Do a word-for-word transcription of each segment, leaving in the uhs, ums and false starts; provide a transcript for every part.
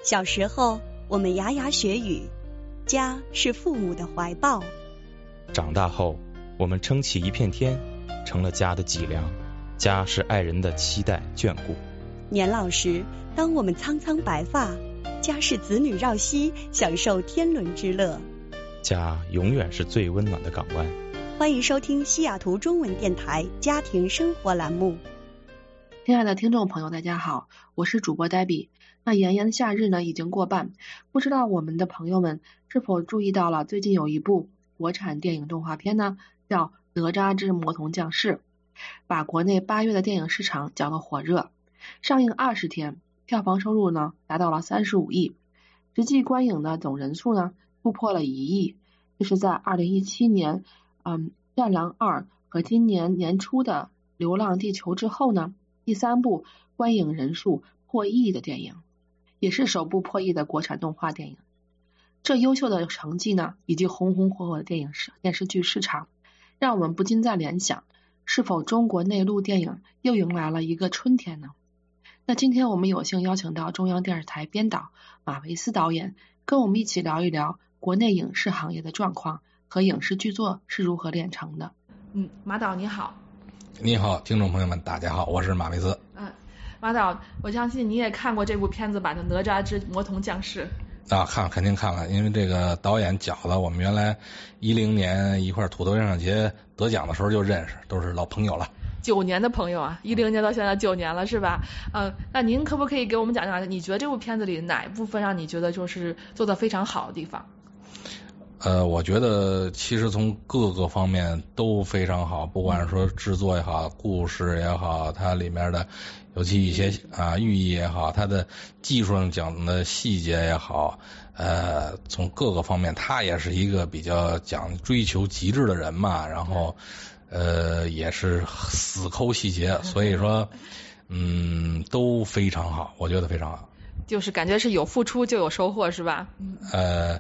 小时候，我们牙牙学语，家是父母的怀抱； 长大后，我们撑起一片天，成了家的脊梁。家是爱人的期待眷顾。 年老时，当我们苍苍白发，家是子女绕膝，享受天伦之乐。 家永远是最温暖的港湾。 欢迎收听西雅图中文电台家庭生活栏目。 亲爱的听众朋友，大家好，我是主播黛比。那炎炎的夏日呢已经过半，不知道我们的朋友们是否注意到了，最近有一部国产电影动画片呢，叫《哪吒之魔童降世》，把国内八月的电影市场搅得火热。上映二十天，票房收入呢达到了三十五亿，实际观影的总人数呢突破了一亿。这是在二零一七年嗯《战狼二》和今年年初的《流浪地球》之后呢，第三部观影人数破亿的电影，也是首部破亿的国产动画电影。这优秀的成绩呢，以及红红火火的电影电视剧市场，让我们不禁在联想，是否中国内陆电影又迎来了一个春天呢？那今天我们有幸邀请到中央电视台编导马维斯导演，跟我们一起聊一聊国内影视行业的状况和影视剧作是如何炼成的。嗯，马导你好。 你好，听众朋友们，大家好，我是马维斯。 嗯，马导，我相信你也看过这部片子吧，《哪吒之魔童降世》。 啊，看肯定看了，因为这个导演饺子，我们原来一零年一块土豆映像节得奖的时候就认识，都是老朋友了。 九年的朋友啊，一零年到现在九年了，是吧？嗯，那您可不可以给我们讲讲，你觉得这部片子里哪一部分让你觉得就是做得非常好的地方？ 呃，我觉得其实从各个方面都非常好，不管是说制作也好，故事也好，它里面的尤其一些啊寓意也好，它的技术上讲的细节也好，呃，从各个方面，他也是一个比较讲追求极致的人嘛，然后呃也是死抠细节，所以说嗯都非常好，我觉得非常好。 就是感觉是有付出就有收获，是吧？ 呃。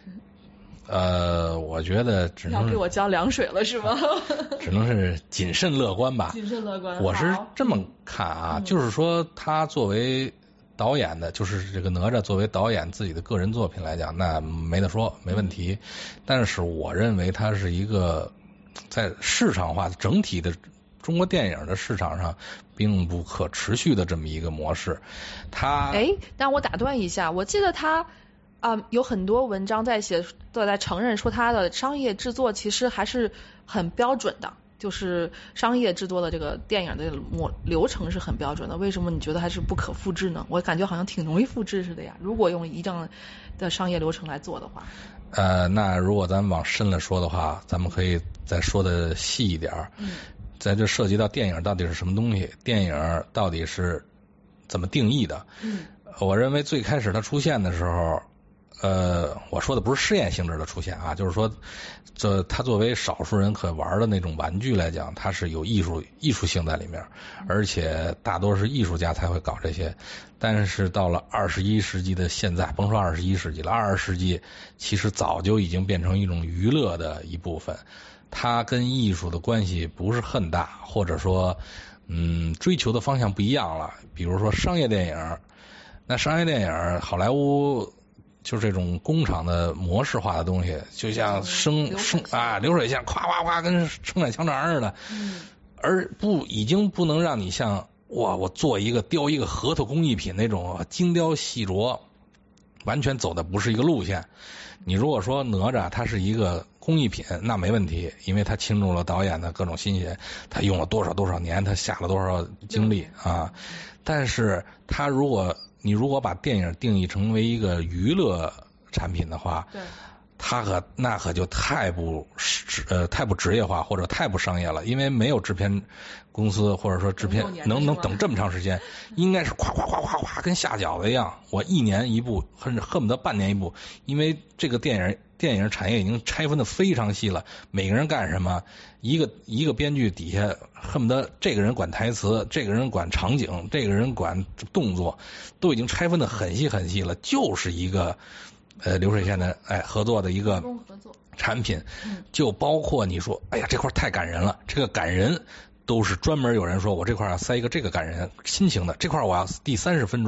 呃，我觉得只能要给我浇凉水了，是吗？ 只能是谨慎乐观吧。 谨慎乐观。 我是这么看啊，嗯、就是说他作为导演的，就是这个哪吒作为导演自己的个人作品来讲，那没得说，没问题。嗯、但是我认为他是一个在市场化整体的中国电影的市场上并不可持续的这么一个模式。他哎，但我打断一下，我记得他。啊、嗯，有很多文章在写，都在承认说它的商业制作其实还是很标准的，就是商业制作的这个电影的模流程是很标准的。为什么你觉得还是不可复制呢？我感觉好像挺容易复制似的呀。如果用一样的商业流程来做的话， 呃，那如果咱们往深了说的话，咱们可以再说的细一点。嗯，在这涉及到电影到底是什么东西，电影到底是怎么定义的？嗯，我认为最开始它出现的时候。呃，我说的不是试验性质的出现啊，就是说，这它作为少数人可玩的那种玩具来讲，它是有艺术艺术性在里面，而且大多是艺术家才会搞这些。但是到了二十一世纪的现在，甭说二十一世纪了，二十世纪其实早就已经变成一种娱乐的一部分，它跟艺术的关系不是很大，或者说，嗯，追求的方向不一样了。比如说商业电影，那商业电影好莱坞。就是这种工厂的模式化的东西，就像生生啊流水线，咵咵咵，跟生产香肠似的，嗯，而不已经不能让你像哇，我做一个雕一个核桃工艺品那种精雕细琢，完全走的不是一个路线。你如果说哪吒它是一个工艺品，那没问题，因为他倾注了导演的各种心血，他用了多少多少年，他下了多少精力啊。但是他如果你如果把电影定义成为一个娱乐产品的话，对，它可那可就太不呃太不职业化或者太不商业了，因为没有制片公司或者说制片能能等这么长时间，应该是夸夸夸夸夸跟下饺子一样，我一年一部，恨恨不得半年一部，因为这个电影电影产业已经拆分的非常细了，每个人干什么，一个一个编剧底下恨不得这个人管台词，这个人管场景，这个人管动作，都已经拆分的很细很细了，就是一个呃流水线的哎合作的一个产品，就包括你说哎呀这块太感人了，这个感人都是专门有人说我这块要塞一个这个感人心情的，这块我要第三十分钟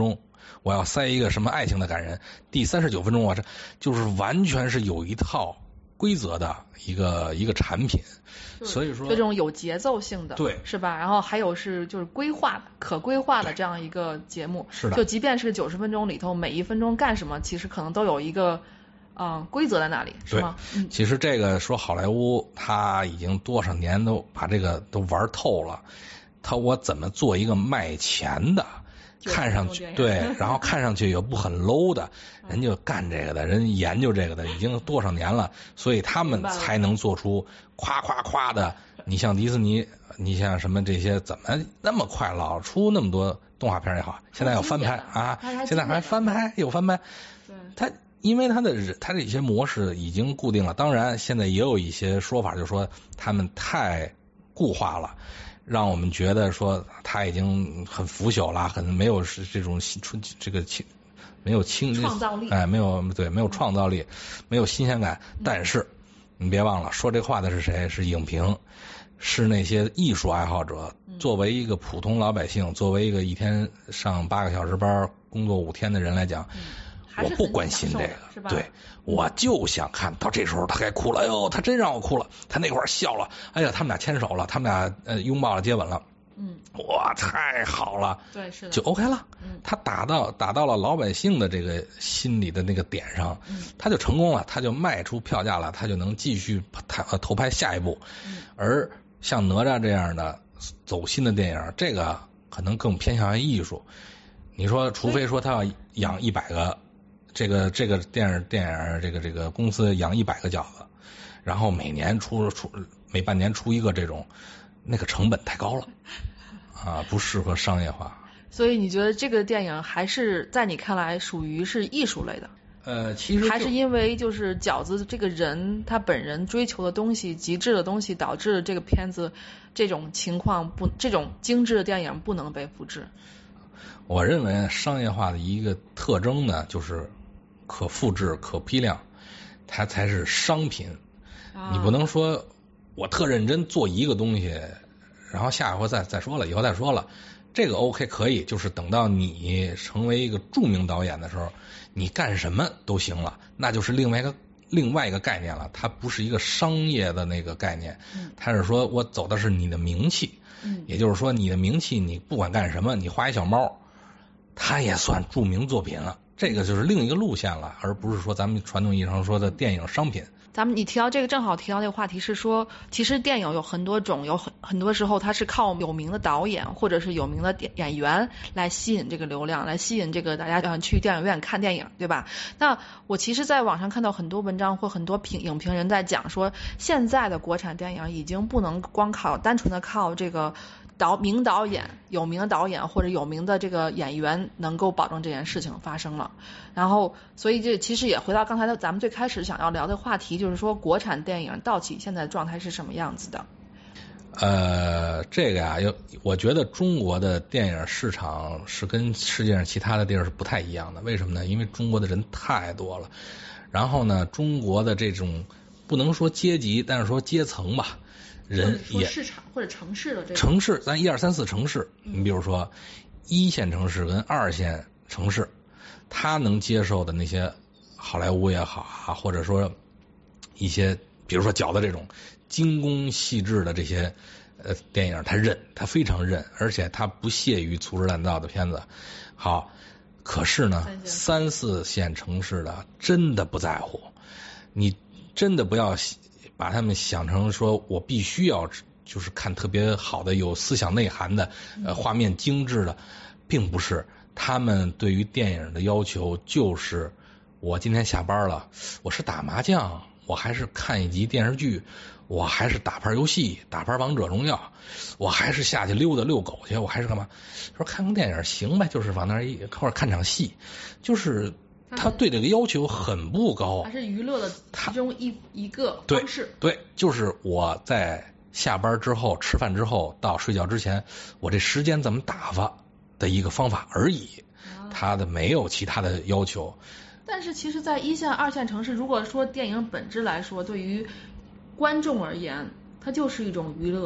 我要塞一个什么爱情的感人，第三十九分钟我这就是完全是有一套规则的一个一个产品，所以说就这种有节奏性的， 对， 是吧？然后还有是就是规划的、可规划的这样一个节目， 是的。 就即便是九十分钟里头，每一分钟干什么，其实可能都有一个嗯、呃、规则在那里，是吗？ 对，其实这个说好莱坞，他已经多少年都把这个都玩透了。他我怎么做一个卖钱的？看上去对，然后看上去也不很 low 的，人就干这个的，人研究这个的已经多少年了，所以他们才能做出夸夸夸的。你像迪士尼，你像什么这些，怎么那么快老出那么多动画片也好，现在要翻拍啊，现在还翻拍又翻拍。 对， 他因为他的他这些模式已经固定了，当然现在也有一些说法，就是说他们太固化了。让我们觉得说他已经很腐朽了，很没有是这种出这个清没有清创造力， 哎，没有对没有创造力，没有新鲜感。嗯、但是你别忘了，说这话的是谁？是影评，是那些艺术爱好者。嗯、作为一个普通老百姓，作为一个一天上八个小时班、工作五天的人来讲。嗯我不关心这个，对，我就想看到这时候他该哭了，哎呦，他真让我哭了，他那会儿笑了，哎呀，他们俩牵手了，他们俩呃拥抱了，接吻了，嗯，哇，太好了， 对，是的， 就 OK 了，嗯，他打到打到了老百姓的这个心里的那个点上，嗯，他就成功了，他就卖出票价了，他就能继续投投拍下一部，嗯，而像哪吒这样的走心的电影，这个可能更偏向于艺术，你说，除非说他要养一百个。这个这个电影电影这个这个公司养一百个饺子，然后每年出出每半年出一个这种，那个成本太高了啊，不适合商业化。 所以你觉得这个电影还是在你看来属于是艺术类的？ 呃，其实还是因为就是饺子这个人他本人追求的东西、极致的东西，导致这个片子这种情况不这种精致的电影不能被复制。 我认为商业化的一个特征呢，就是可复制、可批量，它才是商品。啊、你不能说我特认真做一个东西，然后下一回再再说了，以后再说了。这个 OK 可以，就是等到你成为一个著名导演的时候，你干什么都行了，那就是另外一个另外一个概念了。它不是一个商业的那个概念，它是说我走的是你的名气。嗯，也就是说你的名气，你不管干什么，你画一小猫，它也算著名作品了。这个就是另一个路线了，而不是说咱们传统意义上说的电影商品。 咱们你提到这个，正好提到这个话题是说，其实电影有很多种，有很很多时候它是靠有名的导演或者是有名的演员来吸引这个流量，来吸引这个大家去电影院看电影，对吧？那我其实在网上看到很多文章或很多评影评人在讲说，现在的国产电影已经不能光靠单纯的靠这个导名导演、有名的导演或者有名的这个演员能够保证这件事情发生了。然后，所以这其实也回到刚才的咱们最开始想要聊的话题，就是说国产电影到底现在的状态是什么样子的？ 呃，这个呀、啊，我觉得中国的电影市场是跟世界上其他的地儿是不太一样的。为什么呢？因为中国的人太多了，然后呢，中国的这种不能说阶级，但是说阶层吧。人也市场或者城市的这城市，咱一二三四城市，你比如说一线城市跟二线城市，他能接受的那些好莱坞也好啊，或者说一些比如说饺子这种精工细致的这些呃电影，他认，他非常认，而且他不屑于粗制滥造的片子。好，可是呢，三四线城市的真的不在乎，你真的不要把他们想成说我必须要就是看特别好的有思想内涵的呃画面精致的，并不是。他们对于电影的要求就是我今天下班了，我是打麻将，我还是看一集电视剧，我还是打盘游戏，打盘王者荣耀，我还是下去溜达遛狗去，我还是干嘛？说看个电影行呗，就是往那儿一或者看场戏，就是他对这个要求很不高， 还是娱乐的其中一一个方式。 对，对，就是我在下班之后、吃饭之后到睡觉之前，我这时间怎么打发的一个方法而已，他的没有其他的要求。 但是其实在一线二线城市，如果说电影本质来说，对于观众而言它就是一种娱乐，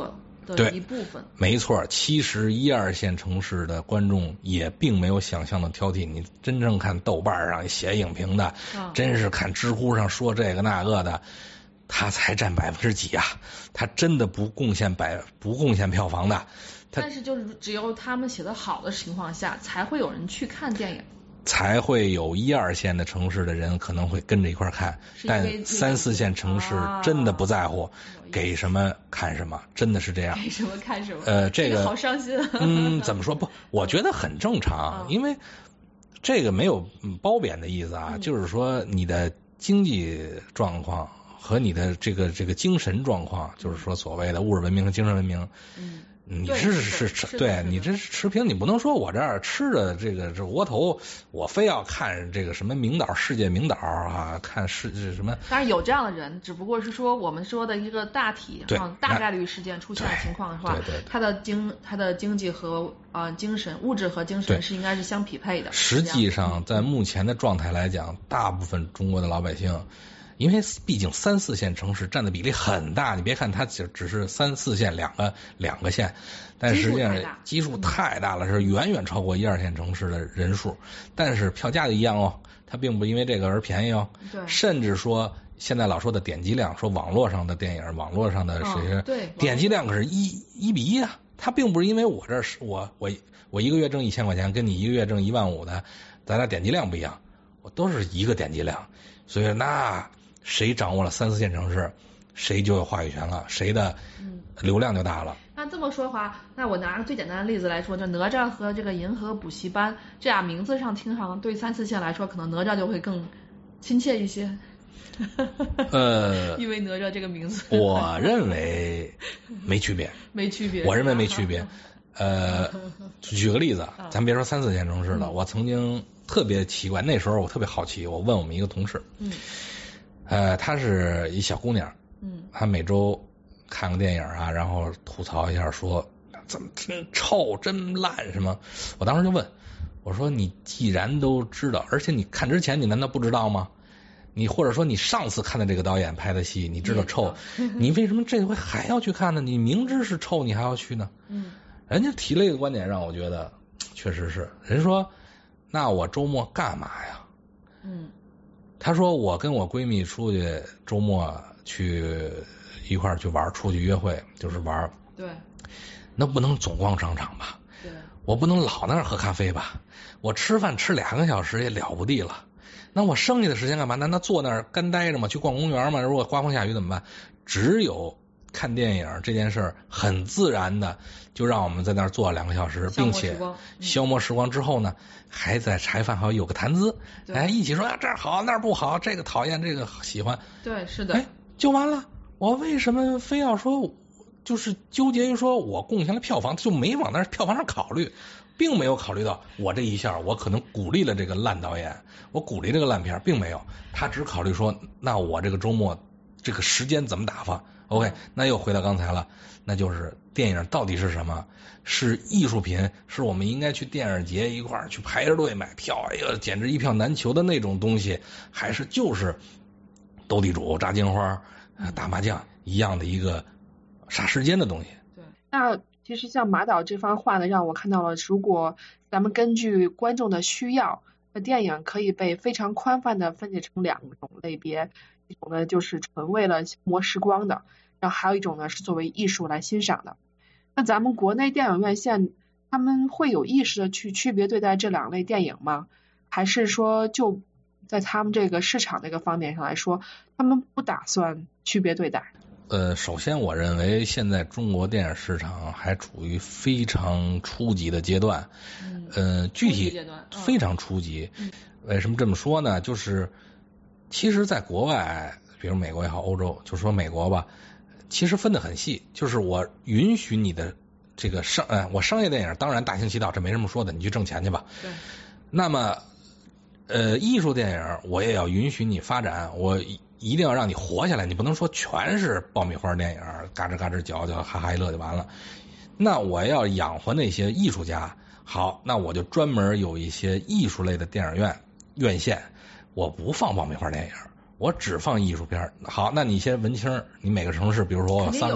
的一部分。 没错，其实一二线城市的观众也并没有想象的挑剔。你真正看豆瓣上写影评的， 啊、 真是看知乎上说这个那个的，他才占百分之几啊？他真的不贡献百不贡献票房的。 但是就是只有他们写的好的情况下，才会有人去看电影。才会有一二线的城市的人可能会跟着一块看，但三四线城市真的不在乎，啊、给什么看什么，真的是这样。 给什么看什么。 呃，这个、 这个好伤心。 嗯，怎么说不？我觉得很正常，嗯、因为这个没有褒贬的意思啊，嗯、就是说你的经济状况和你的这个这个精神状况，就是说所谓的物质文明和精神文明。嗯。你这是是对你这是持平，你不能说我这儿吃的这个这窝头，我非要看这个什么名导世界名导啊，看世什么。 当然有这样的人，只不过是说我们说的一个大体上大概率事件出现的情况的话， 对对对他的经他的经济和呃精神物质和精神是应该是相匹配的。 实际上，在目前的状态来讲，大部分中国的老百姓。因为毕竟三四线城市占的比例很大，你别看它只只是三四线两个两个县，但实际上基数太大了，是远远超过一二线城市的人数。但是票价就一样哦，它并不因为这个而便宜哦。 对。 甚至说现在老说的点击量，说网络上的电影，网络上的这些、 哦、对点击量可是一一比一啊，它并不是因为我这是我我我一个月挣一千块钱，跟你一个月挣一万五的，咱俩点击量不一样，我都是一个点击量，所以那。谁掌握了三四线城市，谁就有话语权了，谁的流量就大了。 嗯、那这么说的话，那我拿个最简单的例子来说，就哪吒和这个银河补习班，这俩名字上听上对三四线来说，可能哪吒就会更亲切一些。 呃， 因为哪吒这个名字， 我认为没区别， 没区别。 我认为没区别。呃，举个例子，咱别说三四线城市了，嗯、我曾经特别奇怪，那时候我特别好奇，我问我们一个同事， 嗯。 呃，她是一小姑娘， 嗯， 她每周看个电影啊，然后吐槽一下说怎么真臭真烂什么。我当时就问我说，你既然都知道，而且你看之前你难道不知道吗？你或者说你上次看的这个导演拍的戏你知道臭，你为什么这回还要去看呢？你明知是臭你还要去呢？ 嗯， 人家提了一个观点让我觉得确实是，人说那我周末干嘛呀？ 嗯。 她说我跟我闺蜜出去周末去一块儿去玩，出去约会就是玩。 对。 那不能总逛商场吧？ 对。 我不能老那儿喝咖啡吧？我吃饭吃两个小时也了不地了。那我剩下的时间干嘛？难道坐那儿干待着吗？去逛公园吗？如果刮风下雨怎么办？只有看电影这件事儿很自然的就让我们在那儿坐两个小时，并且消磨时光之后呢，还在茶余饭后有个谈资，哎，一起说啊这儿好那儿不好，这个讨厌这个喜欢， 对，是的， 哎，就完了。我为什么非要说就是纠结于说我贡献了票房，就没往那票房上考虑，并没有考虑到我这一下我可能鼓励了这个烂导演，我鼓励这个烂片，并没有，他只考虑说那我这个周末这个时间怎么打发。OK， 那又回到刚才了，那就是电影到底是什么？是艺术品，是我们应该去电影节一块儿去排着队买票，哎呀，简直一票难求的那种东西，还是就是斗地主、炸金花、打麻将一样的一个杀时间的东西？ 对， 那其实像马导这番话呢，让我看到了，如果咱们根据观众的需要，那电影可以被非常宽泛的分解成两种类别。一种呢就是纯为了消磨时光的，然后还有一种呢是作为艺术来欣赏的。那咱们国内电影院线他们会有意识的去区别对待这两类电影吗？还是说就在他们这个市场这个方面上来说，他们不打算区别对待？ 呃，首先我认为现在中国电影市场还处于非常初级的阶段，嗯、呃，具体非常初级。嗯、为什么这么说呢？就是其实在国外，比如美国也好，欧洲，就说美国吧，其实分得很细，就是我允许你的这个商，呃，我商业电影当然大行其道，这没什么说的，你去挣钱去吧。 对。 那么，呃，艺术电影我也要允许你发展，我一定要让你活下来，你不能说全是爆米花电影，嘎吱嘎吱嚼嚼，哈哈一乐就完了。那我要养活那些艺术家，好，那我就专门有一些艺术类的电影院院线。我不放爆米花电影，我只放艺术片。好，那你些文青，你每个城市，比如说我有三个，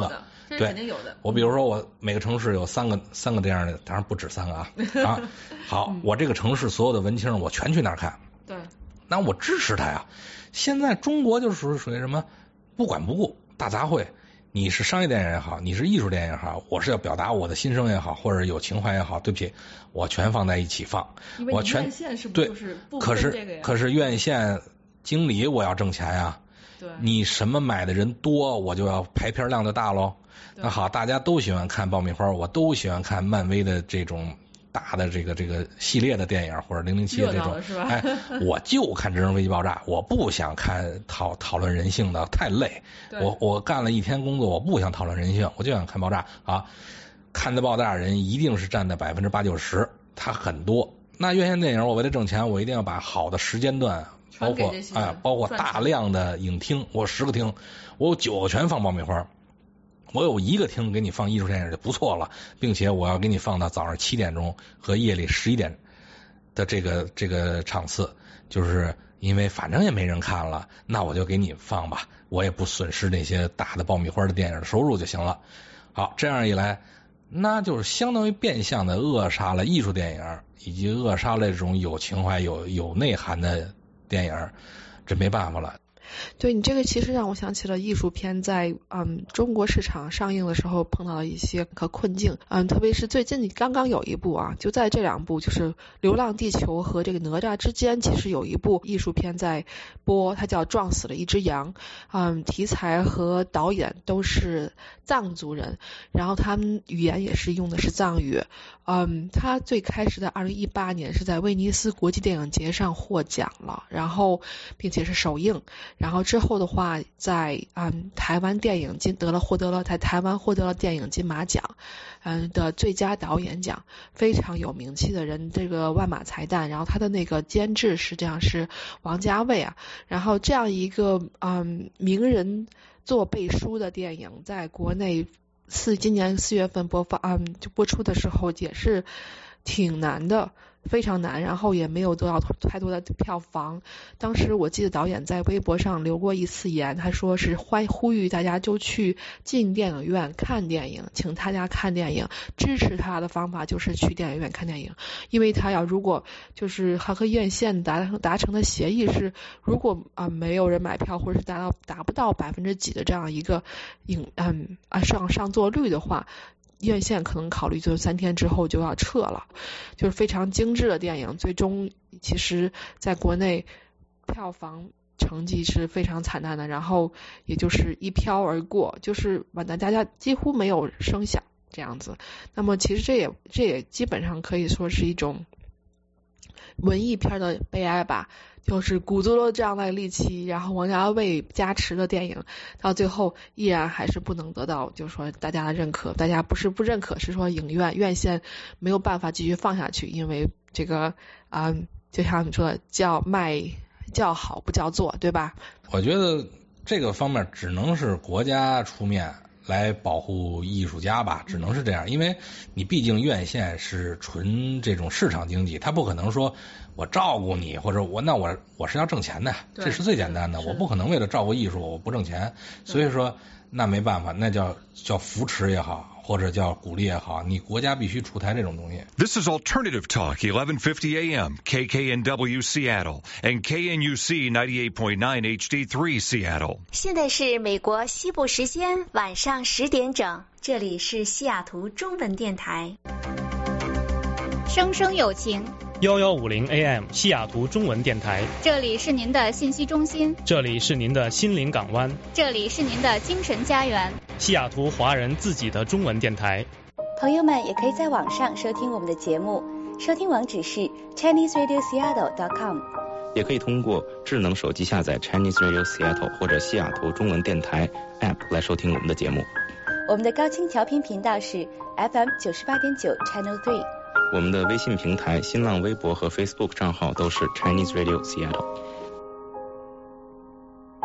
这是肯定有的。 我比如说我每个城市有三个三个这样的，当然不止三个啊啊。好，我这个城市所有的文青我全去那儿看。 对。 那我支持他呀。现在中国就是属于属于什么不管不顾大杂烩。你是商业电影也好，你是艺术电影也好，我是要表达我的心声也好，或者有情怀也好，对不起，我全放在一起放。我全院线是不是就是不分这个呀？ 可是可是院线经理我要挣钱呀。 对。 你什么买的人多，我就要排片量就大喽。那好，大家都喜欢看爆米花，我都喜欢看漫威的这种大的这个这个系列的电影，或者零零七的这种，哎，我就看《直升飞机爆炸》，我不想看讨讨论人性的，太累。我我干了一天工作，我不想讨论人性，我就想看爆炸啊！看的爆炸人一定是占的百分之八九十，他很多。那院线电影我为了挣钱，我一定要把好的时间段，包括啊，包括大量的影厅，我十个厅，我有九个全放爆米花。我有一个厅给你放艺术电影就不错了，并且我要给你放到早上七点钟和夜里十一点的这个这个场次，就是因为反正也没人看了，那我就给你放吧，我也不损失那些大的爆米花的电影的收入就行了。好，这样一来，那就是相当于变相的扼杀了艺术电影，以及扼杀了这种有情怀、有有内涵的电影，这没办法了。 对，你这个其实让我想起了艺术片在嗯中国市场上映的时候碰到了一些个困境，嗯，特别是最近刚刚有一部啊，就在这两部就是《流浪地球》和这个哪吒之间，其实有一部艺术片在播，它叫《撞死了一只羊》，嗯，题材和导演都是藏族人，然后他们语言也是用的是藏语，嗯，他最开始在二零一八年是在威尼斯国际电影节上获奖了，然后并且是首映。然后之后的话，在嗯台湾电影金得了获得了在台湾获得了电影金马奖，嗯的最佳导演奖，非常有名气的人，这个万马才旦，然后他的那个监制实际上是王家卫啊，然后这样一个嗯名人做背书的电影，在国内四今年四月份播放嗯就播出的时候也是挺难的。非常难，然后也没有得到太多的票房。当时我记得导演在微博上留过一次言，他说是欢呼吁大家就去进电影院看电影，请大家看电影，支持他的方法就是去电影院看电影，因为他要如果就是他和院线达达成的协议是，如果啊、呃、没有人买票，或者是达到达不到百分之几的这样一个影嗯啊上上座率的话。院线可能考虑就三天之后就要撤了，就是非常精致的电影，最终其实在国内票房成绩是非常惨淡的，然后也就是一飘而过，就是完蛋，大家几乎没有声响这样子。那么其实这也这也基本上可以说是一种文艺片的悲哀吧，就是鼓足了这样的力气，然后王家卫加持的电影，到最后依然还是不能得到，就是说大家的认可。大家不是不认可，是说影院院线没有办法继续放下去，因为这个啊、嗯，就像你说的，叫卖叫好不叫座，对吧？ 我觉得这个方面只能是国家出面来保护艺术家吧，只能是这样，因为你毕竟院线是纯这种市场经济，他不可能说我照顾你，或者我那我我是要挣钱的，这是最简单的，我不可能为了照顾艺术我不挣钱，所以说那没办法，那叫叫扶持也好，或者叫鼓励也好，你国家必须出台这种东西。 This is Alternative Talk, eleven fifty A M, K K N W Seattle and K N U C ninety-eight point nine H D three Seattle. 现在是美国西部时间晚上十点整，这里是西雅图中文电台。 声声有情幺幺五零 A M 西雅图中文电台， 这里是您的信息中心， 这里是您的心灵港湾， 这里是您的精神家园， 西雅图华人自己的中文电台。 朋友们也可以在网上收听我们的节目，收听网址是 Chinese Radio Seattle dot com， 也可以通过智能手机下载 Chinese Radio Seattle 或者西雅图中文电台 App 来收听我们的节目。 我们的高清调频频道是 F M 九十八点九 Channel three。 我们的微信平台、新浪微博和 Facebook 账号都是 Chinese Radio Seattle。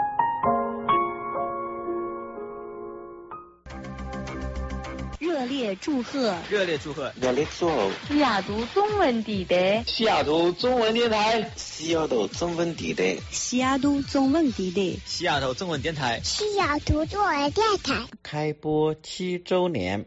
热烈烈祝贺！ 热烈祝贺！ 热烈祝贺！ 西雅图中文电台， 西雅图中文电台，西雅图中文电台， 西雅图中文电台， 西雅图中文电台， 西雅图中文电台开播七周年。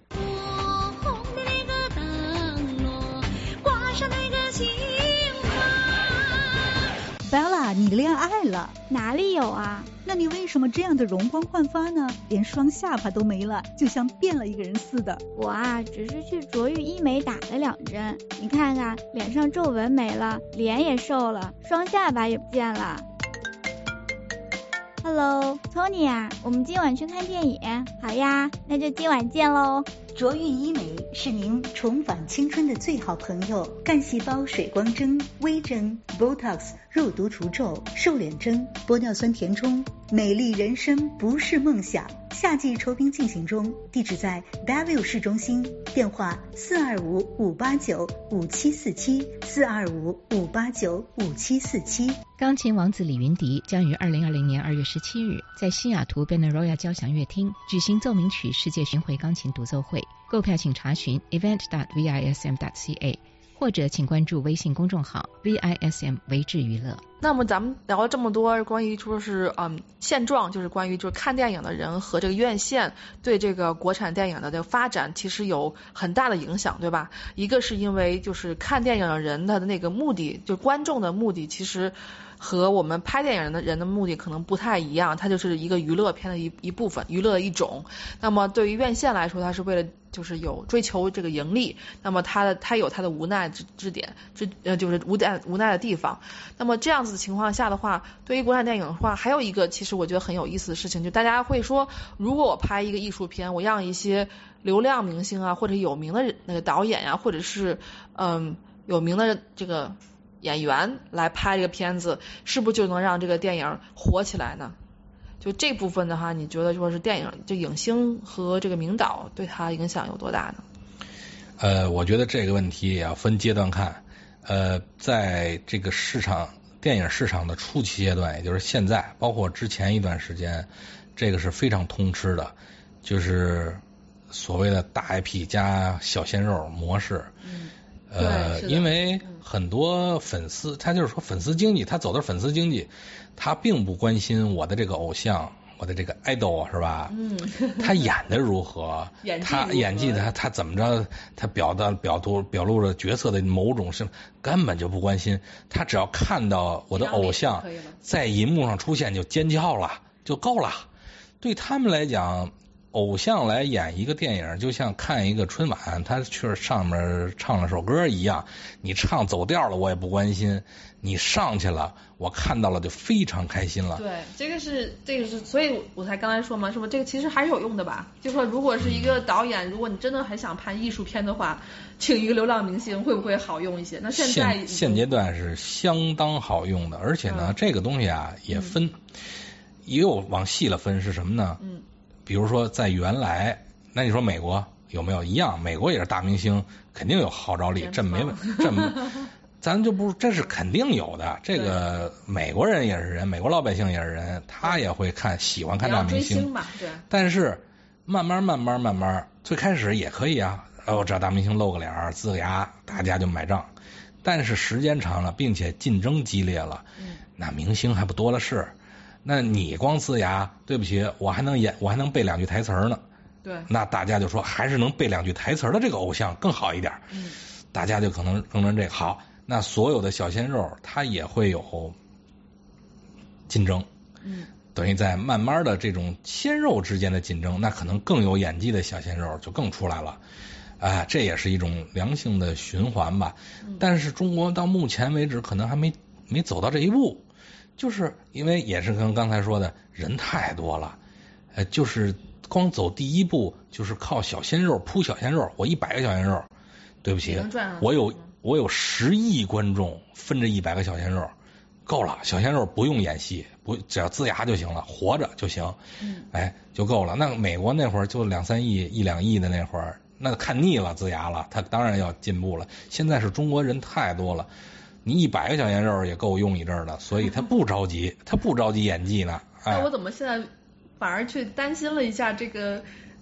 Bella， 你恋爱了？ 哪里有啊？ 那你为什么这样的容光焕发呢？连双下巴都没了，就像变了一个人似的。 我啊，只是去卓玉医美打了两针，你看看，脸上皱纹没了，脸也瘦了，双下巴也不见了。Hello， Tony 啊，我们今晚去看电影。好呀，那就今晚见喽。 卓玉医美是您重返青春的最好朋友，干细胞水光针、微针、Botox 肉毒除皱、瘦脸针、玻尿酸填充，美丽人生不是梦想。夏季酬宾进行中，地址在 Bellevue 市中心，电话四二五五八九五七四七四二五五八九五七四七。 钢琴王子李云迪将于二零二零年二月十七日在西雅图 Benaroya 交响乐厅举行奏鸣曲世界巡回钢琴独奏会。购票请查询 event dot vism dot ca 或者请关注微信公众号 V I S M 维智娱乐。 那么咱们聊了这么多关于说是嗯现状，就是关于就是看电影的人和这个院线对这个国产电影的这个发展其实有很大的影响，对吧？一个是因为就是看电影的人他的那个目的，就观众的目的其实和我们拍电影的人的目的可能不太一样，它就是一个娱乐片的一一部分，娱乐的一种。那么对于院线来说，它是为了就是有追求这个盈利，那么它的它有它的无奈之之点，之呃就是无奈无奈的地方。那么这样子的情况下的话，对于国产电影的话，还有一个其实我觉得很有意思的事情，就大家会说，如果我拍一个艺术片，我让一些流量明星啊，或者有名的那个导演呀、啊，或者是嗯有名的这个演员来拍这个片子，是不是就能让这个电影火起来呢？就这部分的话，你觉得说是电影就影星和这个名导对他影响有多大呢？ 呃，我觉得这个问题也要分阶段看。呃，在这个市场电影市场的初期阶段，也就是现在，包括之前一段时间，这个是非常通吃的，就是所谓的大 I P 加小鲜肉模式。嗯。呃，因为很多粉丝，他就是说粉丝经济，他走的是粉丝经济，他并不关心我的这个偶像，我的这个 idol 是吧？嗯，他演的如何， 演技他演技他他怎么着，他表达表图表露了角色的某种是根本就不关心，他只要看到我的偶像在银幕上出现就尖叫了就够了，对他们来讲。偶像来演一个电影，就像看一个春晚，他去上面唱了首歌一样，你唱走调了我也不关心，你上去了我看到了就非常开心了。 对，这个是这个是，所以我才刚才说嘛，是不这个其实还是有用的吧？就说如果是一个导演，如果你真的很想拍艺术片的话，请一个流量明星会不会好用一些？那现在现现阶段是相当好用的，而且呢，嗯、这个东西啊也分，嗯、也有往细了分是什么呢？嗯。比如说在原来，那你说美国有没有一样？美国也是大明星，肯定有号召力，这没问，这咱就不，这是肯定有的。这个美国人也是人，美国老百姓也是人，他也会看，喜欢看大明星。 对。 但是慢慢慢慢慢慢，最开始也可以啊，哦，这大明星露个脸，呲个牙，大家就买账。但是时间长了，并且竞争激烈了，嗯、那明星还不多了是。那你光呲牙，对不起，我还能演，我还能背两句台词呢。 对。 那大家就说，还是能背两句台词的这个偶像更好一点。嗯。大家就可能更认这个好。那所有的小鲜肉，他也会有竞争。嗯。等于在慢慢的这种鲜肉之间的竞争，那可能更有演技的小鲜肉就更出来了。啊，这也是一种良性的循环吧。嗯。但是中国到目前为止，可能还没没走到这一步。就是因为也是跟刚才说的人太多了，呃，就是光走第一步就是靠小鲜肉铺小鲜肉，我一百个小鲜肉，对不起，我有我有十亿观众分着一百个小鲜肉，够了，小鲜肉不用演戏，不只要呲牙就行了，活着就行，嗯，哎就够了。那美国那会儿就两三亿一两亿的那会儿，那看腻了呲牙了，他当然要进步了。现在是中国人太多了。你一百个小鲜肉也够用一阵儿的，所以他不着急，他不着急演技呢。 哎、那我怎么现在反而去担心了一下这个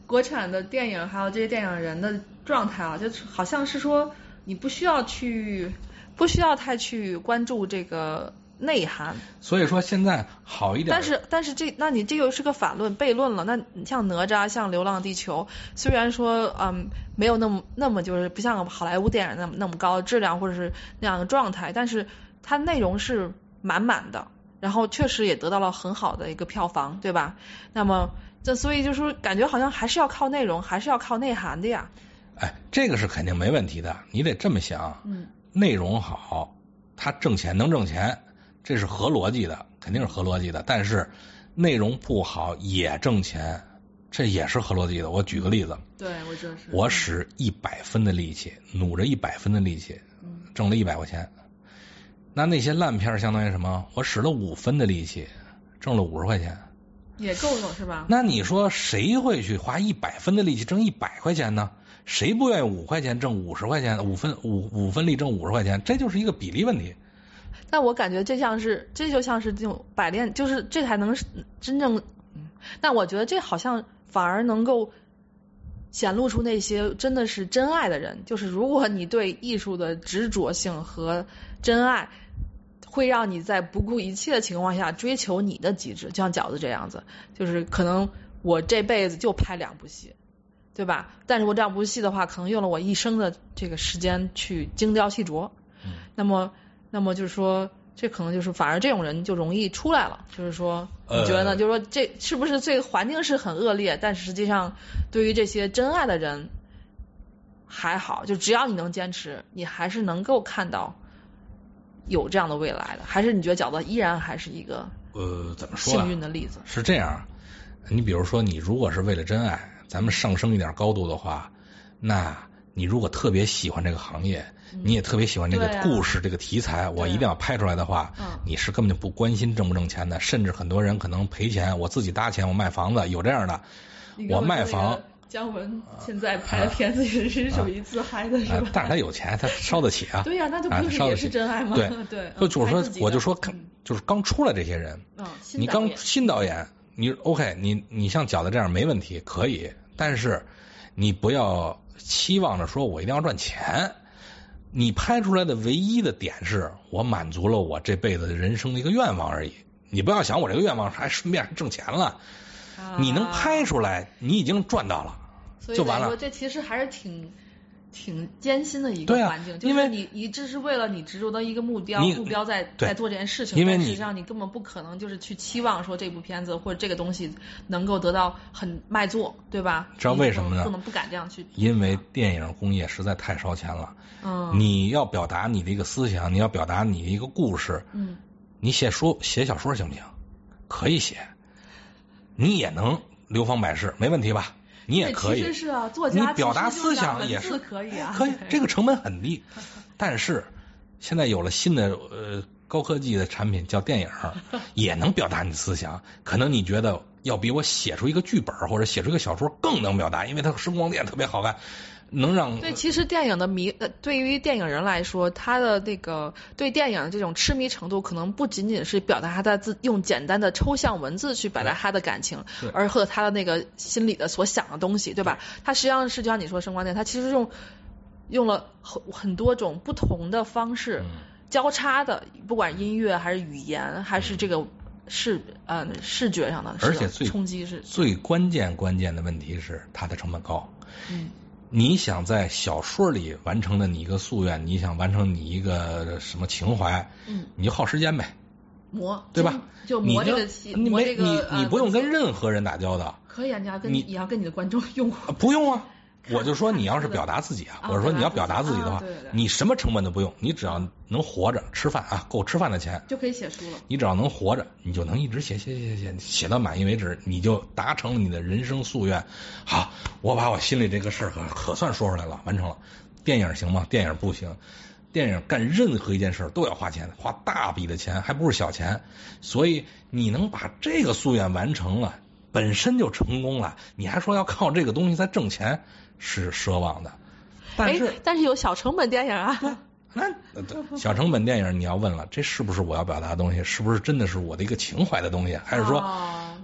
国产的电影还有这些电影人的状态啊，就好像是说你不需要去不需要太去关注这个内涵。 所以说现在好一点， 但是但是这那你这又是个反论悖论了。那你像哪吒像流浪地球，虽然说嗯没有那么那么就是不像好莱坞电影那么那么高的质量或者是那样的状态，但是它内容是满满的，然后确实也得到了很好的一个票房，对吧？那么这所以就是说感觉好像还是要靠内容，还是要靠内涵的呀。 哎，这个是肯定没问题的，你得这么想， 嗯， 内容好，它挣钱能挣钱，这是合逻辑的，肯定是合逻辑的。但是内容不好也挣钱，这也是合逻辑的。我举个例子， 对，我知道是。 我使一百分的力气，努着一百分的力气，挣了一百块钱。那那些烂片相当于什么？我使了五分的力气，挣了五十块钱。 也够了是吧？ 那你说谁会去花一百分的力气挣一百块钱呢？谁不愿意五块钱挣五十块钱？五分五五分力挣五十块钱，这就是一个比例问题。 但我感觉这像是，这就像是这种百炼，就是这才能真正。嗯，但我觉得这好像反而能够显露出那些真的是真爱的人。就是如果你对艺术的执着性和真爱，会让你在不顾一切的情况下追求你的极致，就像饺子这样子，就是可能我这辈子就拍两部戏，对吧？但是我这两部戏的话，可能用了我一生的这个时间去精雕细琢。 嗯， 那么，那么就是说，这可能就是反而这种人就容易出来了。就是说，你觉得呢？呃、就是说，这是不是这个环境是很恶劣？但是实际上，对于这些真爱的人还好，就只要你能坚持，你还是能够看到有这样的未来的。还是你觉得饺子依然还是一个呃怎么说幸运的例子？ 是这样，你比如说，你如果是为了真爱。咱们上升一点高度的话，那你如果特别喜欢这个行业， 嗯、 你也特别喜欢这个故事、 啊、 这个题材，我一定要拍出来的话， 嗯、 你是根本就不关心挣不挣钱的，甚至很多人可能赔钱，我自己搭钱，我卖房子，有这样的。我卖房。 姜文现在拍的片子也是属于自嗨的，是吧？ 啊、但是他有钱，他烧得起啊。 对呀、啊，那就不是也是真爱吗？ 对对， 就就是说，我就说，就是刚出来这些人， 嗯、 你刚新导演，你 OK， 你你像饺子这样没问题，可以，但是。你不要期望着说我一定要赚钱，你拍出来的唯一的点是我满足了我这辈子人生的一个愿望而已。你不要想我这个愿望还顺便挣钱了， 啊、 你能拍出来，你已经赚到了，就完了。 所以这其实还是挺挺艰辛的一个环境， 啊、 就是你你这是为了你执着的一个目标，目标在在做这件事情， 因为但实际上你根本不可能就是去期望说这部片子或者这个东西能够得到很卖座，对吧？ 知道为什么呢？ 不能不敢这样去。 因为电影工业实在太烧钱了。 嗯。 你要表达你的一个思想，你要表达你的一个故事。 嗯。 你写书写小说行不行？可以写，你也能流芳百世，没问题吧？你也可以， 其实是啊，作家你表达思想也是可以啊， 可以，这个成本很低。但是现在有了新的呃高科技的产品叫电影，也能表达你的思想。可能你觉得要比我写出一个剧本或者写出一个小说更能表达，因为它声光电特别好看。能让对，其实电影的迷，呃，对于电影人来说，他的那个对电影这种痴迷程度，可能不仅仅是表达他的自用简单的抽象文字去表达他的感情，而和他的那个心里的所想的东西，对吧？他实际上是就像你说声光电，他其实用用了很很多种不同的方式、嗯、交叉的，不管音乐还是语言，还是这个视呃视觉上的， 而且最冲击是最关键关键的问题是它的成本高。 嗯。 你想在小说里完成的你一个夙愿，你想完成你一个什么情怀， 嗯， 你就耗时间呗， 磨， 对吧？ 就磨这个戏， 你磨这个， 你呃、 你不用跟任何人打交道， 可以啊，你要跟你也要跟你的观众用户， 不用啊。我就说你要是表达自己啊，我是说你要表达自己的话， 啊对对对， 你什么成本都不用，你只要能活着吃饭啊，够吃饭的钱就可以写书了。 你只要能活着，你就能一直写写写写写到满意为止，你就达成了你的人生夙愿。好，我把我心里这个事儿可可算说出来了，完成了。电影行吗？电影不行。电影干任何一件事都要花钱，花大笔的钱，还不是小钱。所以你能把这个夙愿完成了，本身就成功了。你还说要靠这个东西再挣钱，是奢望的。但是但是有小成本电影啊。 那小成本电影你要问了，这是不是我要表达的东西？是不是真的是我的一个情怀的东西？还是说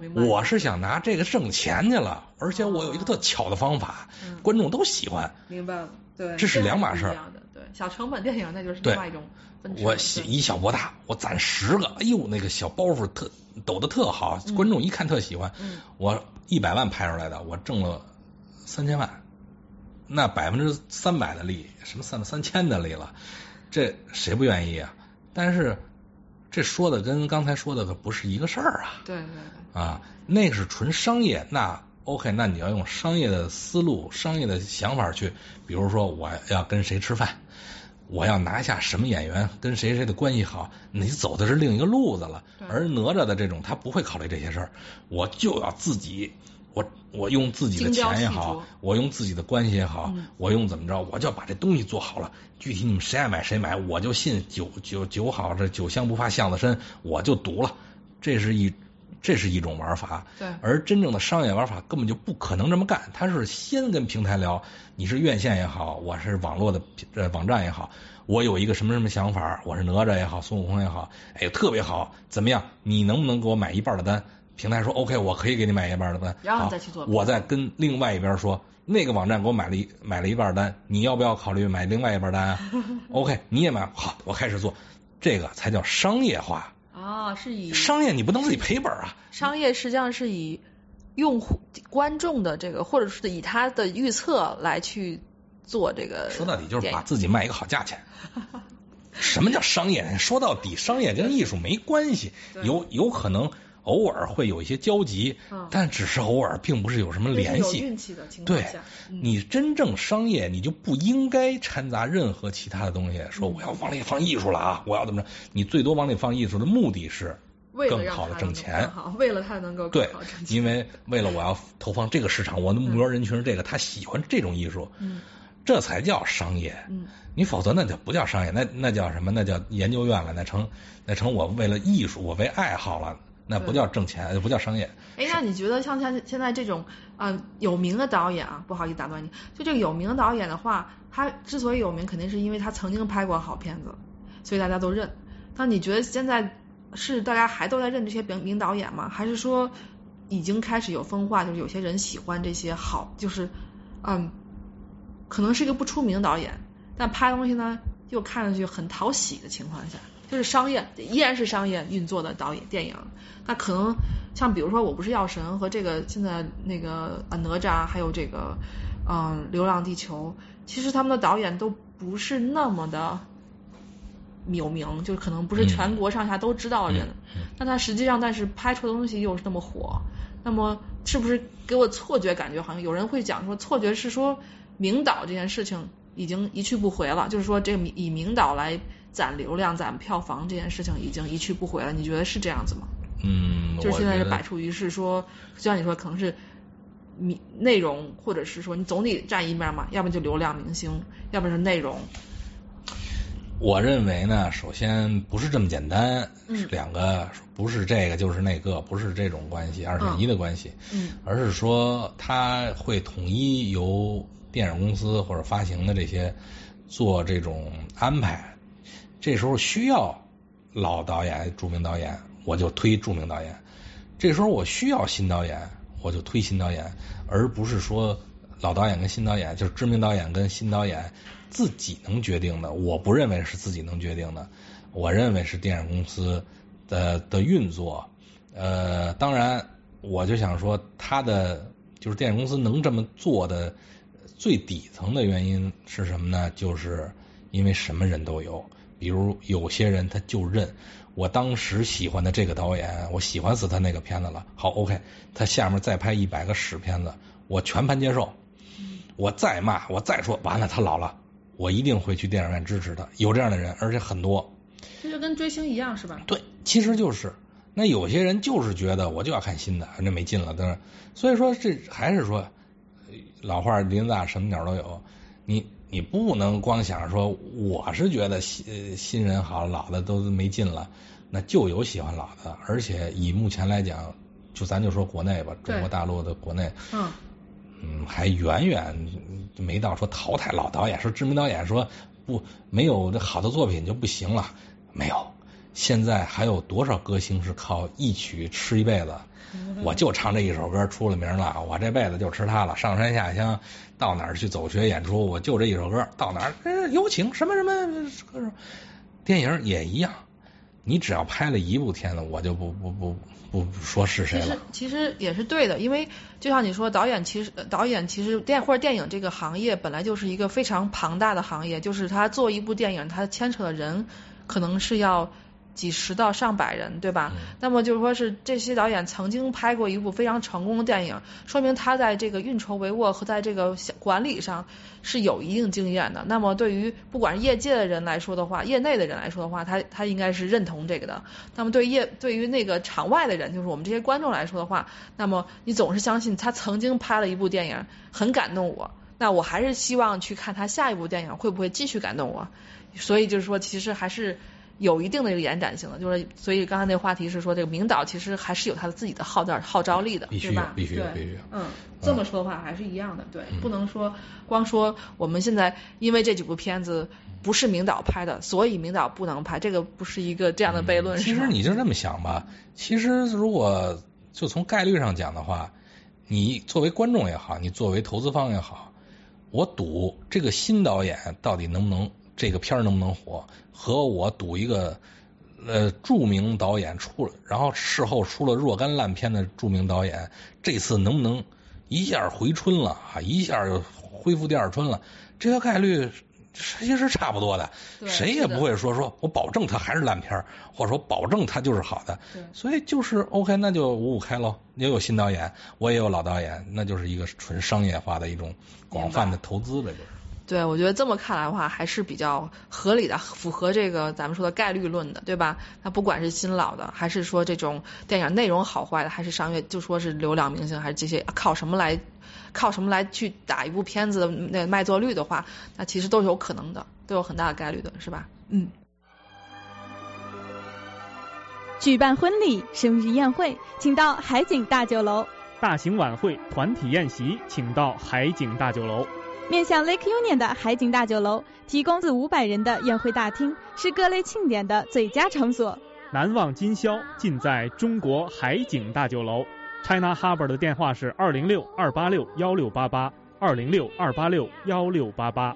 明白。 我是想拿这个挣钱去了，而且我有一个特巧的方法， 嗯、 观众都喜欢。 明白了，对， 这是两码事儿。 对，小成本电影那就是另外一种分支。 我以小博大，我攒十个，哎呦，那个小包袱特抖得特好，嗯、观众一看特喜欢。 嗯、 我一百万拍出来的，我挣了三千万，那百分之三百的利，什么三三千的利了，这谁不愿意啊？但是这说的跟刚才说的可不是一个事儿啊。 对对对。 啊，那个是纯商业，那 OK， 那你要用商业的思路、商业的想法去，比如说我要跟谁吃饭，我要拿下什么演员，跟谁谁的关系好，你走的是另一个路子了。而哪吒的这种，他不会考虑这些事儿，我就要自己。我我用自己的钱也好，我用自己的关系也好， 嗯、 我用怎么着，我就要把这东西做好了。具体你们谁爱买谁买，我就信酒酒酒好，这酒香不怕巷子深，我就赌了。这是一这是一种玩法。 对。 而真正的商业玩法根本就不可能这么干，他是先跟平台聊，你是院线也好，我是网络的呃网站也好，我有一个什么什么想法，我是哪吒也好，孙悟空也好，哎特别好，怎么样？你能不能给我买一半的单？平台说 OK， 我可以给你买一半的单， 然后你再去做。 我再跟另外一边说，那个网站给我买了一买了一半单，你要不要考虑买另外一半单啊？OK， 你也买，好，我开始做，这个才叫商业化。 啊，是以商业你不能自己赔本啊。 商业实际上是以用户观众的这个，或者是以他的预测来去做这个。 说到底就是把自己卖一个好价钱。什么叫商业？说到底，商业跟艺术没关系，有有可能。偶尔会有一些交集， 嗯、 但只是偶尔，并不是有什么联系。 有运气的情况下， 对，嗯、你真正商业，你就不应该掺杂任何其他的东西。说我要往里放艺术了啊，我要怎么着？你最多往里放艺术的目的是更好的挣钱， 为了他能够更好挣钱。 对，因为为了我要投放这个市场，我的目标人群是这个，嗯、他喜欢这种艺术， 嗯， 这才叫商业。 嗯， 你否则那就不叫商业，那那叫什么？那叫研究院了，那成那成我为了艺术，我为爱好了。那不叫挣钱，不叫商业。 哎，那你觉得像像现在这种呃有名的导演啊，不好意思打断你，就这个有名的导演的话，他之所以有名，肯定是因为他曾经拍过好片子，所以大家都认。那你觉得现在是大家还都在认这些名名导演吗？还是说已经开始有分化，就是有些人喜欢这些好，就是嗯，可能是一个不出名的导演，但拍东西呢又看上去很讨喜的情况下。就是商业，依然是商业运作的导演电影，那可能像比如说我不是药神和这个现在那个呃哪吒，还有这个嗯流浪地球，其实他们的导演都不是那么的有名，就可能不是全国上下都知道的人， 嗯、 但他实际上但是拍出的东西又是那么火，那么是不是给我错觉感觉好像有人会讲说错觉是说名导这件事情已经一去不回了，就是说这个以名导来攒流量、攒票房这件事情已经一去不回了，你觉得是这样子吗？ 嗯， 就是现在是摆出于是说，就像你说，可能是内容，或者是说你总得占一面嘛，要不就流量明星，要不是内容。 我认为呢，首先不是这么简单， 嗯、 是两个，不是这个就是那个，不是这种关系，二选一的关系， 嗯， 而是说它会统一由电影公司或者发行的这些做这种安排。这时候需要老导演、著名导演，我就推著名导演；这时候我需要新导演，我就推新导演，而不是说老导演跟新导演，就是知名导演跟新导演自己能决定的。我不认为是自己能决定的，我认为是电影公司的的运作。呃，当然，我就想说，他的就是电影公司能这么做的最底层的原因是什么呢？就是因为什么人都有。比如有些人他就认我当时喜欢的这个导演，我喜欢死他那个片子了，好 OK， 他下面再拍一百个屎片子，我全盘接受，我再骂我再说完了他老了，我一定会去电影院支持他，有这样的人，而且很多。 这就跟追星一样是吧？ 对，其实就是那有些人就是觉得我就要看新的，那没劲了，但是所以说这还是说老话林子大什么鸟都有，你。你不能光想说我是觉得新新人好，老的都没劲了，那就有喜欢老的，而且以目前来讲，就咱就说国内吧，中国大陆的国内， 嗯嗯，还远远没到说淘汰老导演，说知名导演说不没有这好的作品就不行了，没有， 现在还有多少歌星是靠一曲吃一辈子？我就唱这一首歌出了名了，我这辈子就吃它了。上山下乡，到哪儿去走学演出，我就这一首歌，到哪儿、哎、有请什么什么歌手。电影也一样，你只要拍了一部片子，我就不不不不说是谁了。 其实其实也是对的，因为就像你说，导演其实导演其实电或者电影这个行业本来就是一个非常庞大的行业，就是他做一部电影，他牵扯的人可能是要几十到上百人，对吧？嗯、那么就是说是这些导演曾经拍过一部非常成功的电影，说明他在这个运筹帷幄和在这个管理上是有一定经验的。那么对于不管是业界的人来说的话，业内的人来说的话，他他应该是认同这个的。那么对于业对于那个场外的人，就是我们这些观众来说的话，那么你总是相信他曾经拍了一部电影很感动我，那我还是希望去看他下一部电影会不会继续感动我。所以就是说，其实还是有一定的一个延展性的，就是所以刚才那个话题是说，这个名导其实还是有他自己的号召号召力的， 必须对吧？ 必须必须。 嗯，这么说的话还是一样的，对，嗯、不能说光说我们现在因为这几部片子不是名导拍的，所以名导不能拍，这个不是一个这样的悖论。 嗯、其实你就这么想吧，其实如果就从概率上讲的话，你作为观众也好，你作为投资方也好，我赌这个新导演到底能不能。这个片儿能不能火，和我赌一个呃著名导演出了，然后事后出了若干烂片的著名导演，这次能不能一下回春了啊，一下又恢复第二春了，这个概率其实差不多的，谁也不会说说我保证它还是烂片，或者说保证它就是好的，所以就是 OK， 那就五五开喽，也有新导演，我也有老导演，那就是一个纯商业化的一种广泛的投资了，就是。 对，我觉得这么看来的话还是比较合理的，符合这个咱们说的概率论的，对吧？那不管是新老的，还是说这种电影内容好坏的，还是商业，就说是流量明星，还是这些靠什么来靠什么来去打一部片子的那卖座率的话，那其实都是有可能的，都有很大的概率的，是吧？嗯。 举办婚礼、生日宴会，请到海景大酒楼； 大型晚会、团体宴席，请到海景大酒楼。 面向 Lake Union 的海景大酒楼提供四五百人的宴会大厅，是各类庆典的最佳场所。 难忘今宵尽在中国海景大酒楼。China Harbour 的电话是二零六二八六幺六八八，二零六二八六幺六八八。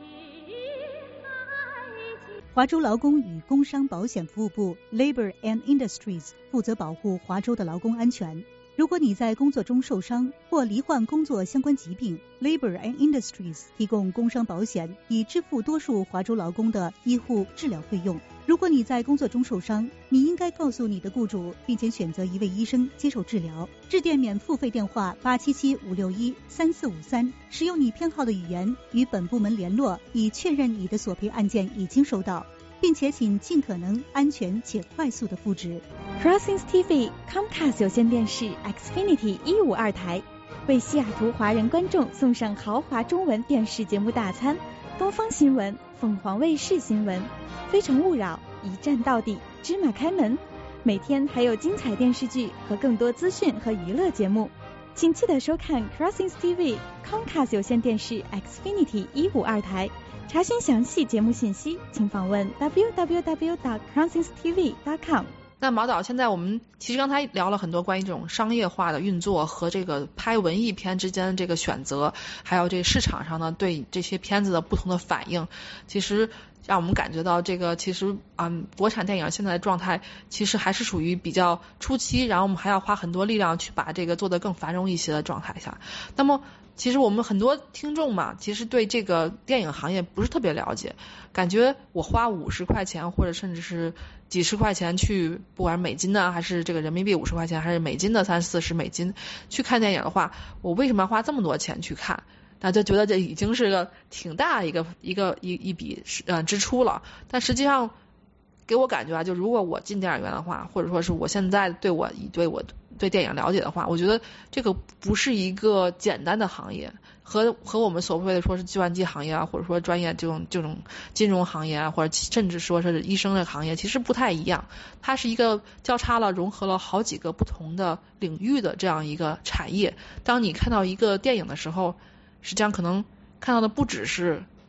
华州劳工与工伤保险服务部 Labor and Industries 负责保护华州的劳工安全。如果你在工作中受伤或罹患工作相关疾病 ，Labor and Industries 提供工伤保险，以支付多数华州劳工的医护治疗费用。如果你在工作中受伤，你应该告诉你的雇主，并且选择一位医生接受治疗。致电免付费电话八七七五六一三四五三，使用你偏好的语言与本部门联络，以确认你的索赔案件已经收到，并且请尽可能安全且快速的复职。 Crossings T V Comcast 有线电视 Xfinity 一五二台为西雅图华人观众送上豪华中文电视节目大餐，东方新闻、凤凰卫视新闻、非诚勿扰、一站到底、芝麻开门，每天还有精彩电视剧和更多资讯和娱乐节目，请记得收看 Crossings T V Comcast 有线电视 Xfinity 一五二台。查询详细节目信息，请访问 w w w dot crossings t v dot com。 那毛导，现在我们其实刚才聊了很多关于这种商业化的运作和这个拍文艺片之间的这个选择，还有这个市场上呢对这些片子的不同的反应，其实让我们感觉到这个其实嗯，国产电影现在的状态其实还是属于比较初期，然后我们还要花很多力量去把这个做得更繁荣一些的状态下。那么其实我们很多听众嘛，其实对这个电影行业不是特别了解，感觉我花五十块钱或者甚至是几十块钱去，不管是美金呢还是这个人民币五十块钱，还是美金的三四十美金去看电影的话，我为什么要花这么多钱去看？那就觉得这已经是个挺大一个一个一一笔呃支出了。但实际上给我感觉啊，就如果我进电影院的话，或者说是我现在对我对我对电影了解的话，我觉得这个不是一个简单的行业，和和我们所谓的说是计算机行业啊，或者说专业这种这种金融行业啊，或者甚至说是医生的行业，其实不太一样。它是一个交叉了融合了好几个不同的领域的这样一个产业。当你看到一个电影的时候，实际上可能看到的不只是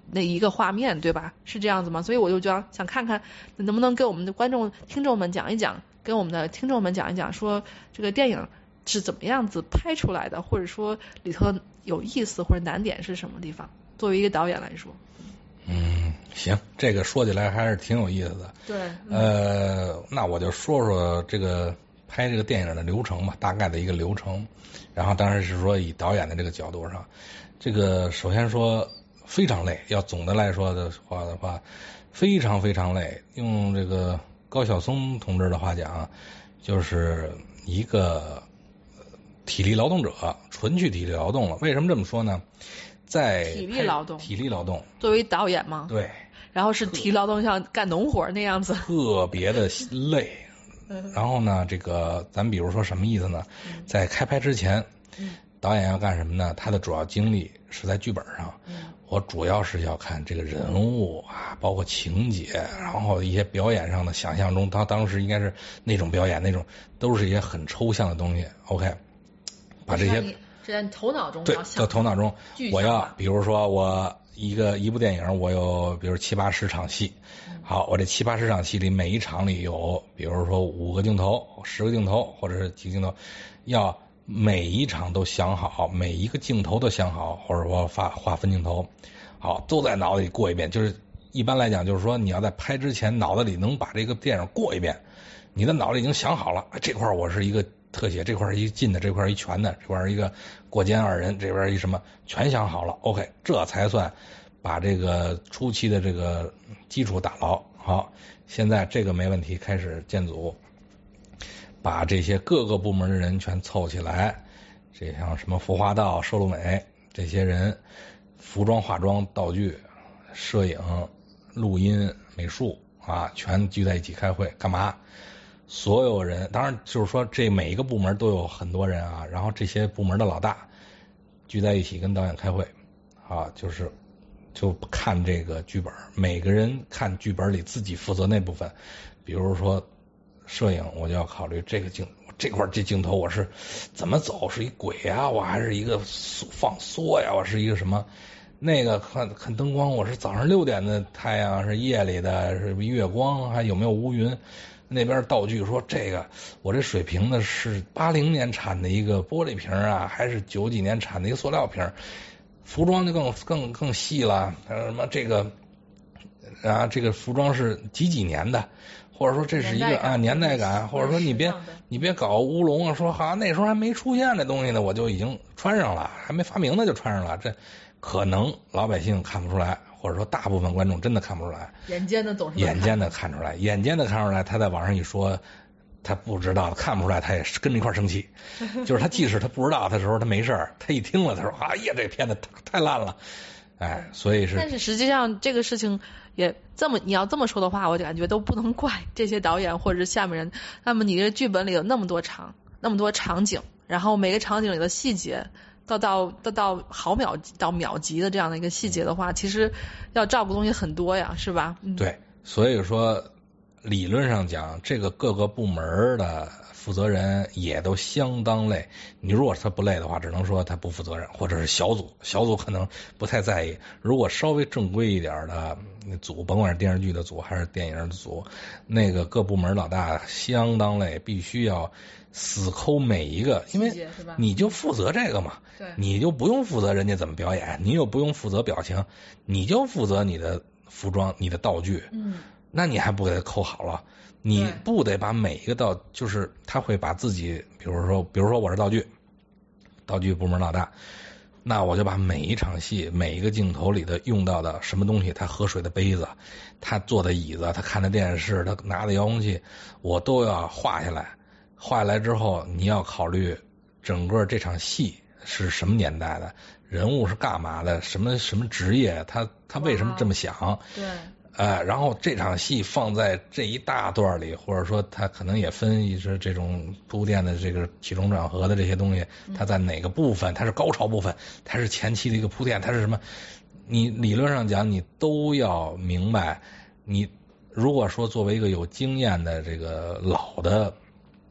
那一个画面，对吧？是这样子吗？所以我就想想看看能不能给我们的观众听众们讲一讲，跟我们的听众们讲一讲，说这个电影是怎么样子拍出来的，或者说里头有意思或者难点是什么地方？作为一个导演来说。 嗯，行，这个说起来还是挺有意思的。 对。 呃，那我就说说这个拍这个电影的流程吧，大概的一个流程。然后当然是说以导演的这个角度上，这个首先说非常累，要总的来说的话的话，非常非常累。用这个高晓松同志的话讲，就是一个体力劳动者，纯去体力劳动了。为什么这么说呢？在体力劳动， 体力劳动， 作为导演吗？ 对。 然后是体力劳动，像干农活那样子， 特别的累。然后呢，这个咱比如说什么意思呢？在开拍之前，导演要干什么呢？他的主要精力是在剧本上。我主要是要看这个人物啊，包括情节，然后一些表演上的想象中，他当时应该是那种表演，那种都是一些很抽象的东西。OK， 把这些。 是在头脑中， 对，在头脑中，我要比如说我一个一部电影，我有比如七八十场戏，好，我这七八十场戏里每一场里有，比如说五个镜头、十个镜头，或者是几个镜头，要每一场都想好，每一个镜头都想好，或者说划划分镜头，好，都在脑子里过一遍。就是一般来讲，就是说你要在拍之前，脑子里能把这个电影过一遍，你的脑子已经想好了，这块我是一个特写，这块一近的，这块一全的，这块一个过肩二人，这边一什么全想好了 OK， 这才算把这个初期的这个基础打牢。好，现在这个没问题，开始建组，把这些各个部门的人全凑起来，这像什么服化道、摄录美这些人，服装、化妆、道具、摄影、录音、美术啊，全聚在一起开会干嘛？所有人，当然就是说这每一个部门都有很多人啊，然后这些部门的老大聚在一起跟导演开会啊，就是就看这个剧本，每个人看剧本里自己负责那部分。比如说摄影，我就要考虑这个镜这块这镜头我是怎么走，是一轨啊，我还是一个放缩呀，我是一个什么？那个看看灯光，我是早上六点的太阳，是夜里的，是月光，还有没有乌云？那边道具说这个我这水瓶呢是八零年产的一个玻璃瓶啊，还是九几年产的一个塑料瓶？服装就更更更细了，什么这个啊这个服装是几几年的，或者说这是一个啊年代感，或者说你别你别搞乌龙啊，说好像那时候还没出现这东西呢，我就已经穿上了，还没发明呢就穿上了，这可能老百姓看不出来。或者说大部分观众真的看不出来， 眼尖的总是眼尖的看出来，眼尖的看出来，他在网上一说，他不知道看不出来，他也是跟着一块生气。就是他即使他不知道的时候，他没事儿，他一听了，他说：“哎呀，这片子太烂了。”哎，所以是。 但是实际上这个事情也这么，你要这么说的话，我就感觉都不能怪这些导演或者是下面人。那么你这剧本里有那么多场，那么多场景，然后每个场景里的细节。到到到到毫秒到秒级的这样的一个细节的话，其实要照顾东西很多呀，是吧？嗯、 对，所以说理论上讲，这个各个部门的负责人也都相当累。你如果他不累的话，只能说他不负责任，或者是小组，小组可能不太在意。如果稍微正规一点的组，甭管是电视剧的组还是电影的组，那个各部门老大相当累，必须要死抠每一个，因为你就负责这个嘛，你就不用负责人家怎么表演，你又不用负责表情，你就负责你的服装、你的道具， 嗯， 那你还不给他抠好了？你不得把每一个道，就是他会把自己，比如说，比如说我是道具，道具部门老大，那我就把每一场戏、每一个镜头里的用到的什么东西，他喝水的杯子，他坐的椅子，他看的电视，他拿的遥控器，我都要画下来。画下来之后，你要考虑整个这场戏是什么年代的，人物是干嘛的，什么什么职业，他他为什么这么想？ 对， 呃，然后这场戏放在这一大段里，或者说他可能也分一是这种铺垫的这个起承转合的这些东西，它在哪个部分，它是高潮部分，它是前期的一个铺垫，它是什么？你理论上讲，你都要明白。你如果说作为一个有经验的这个老的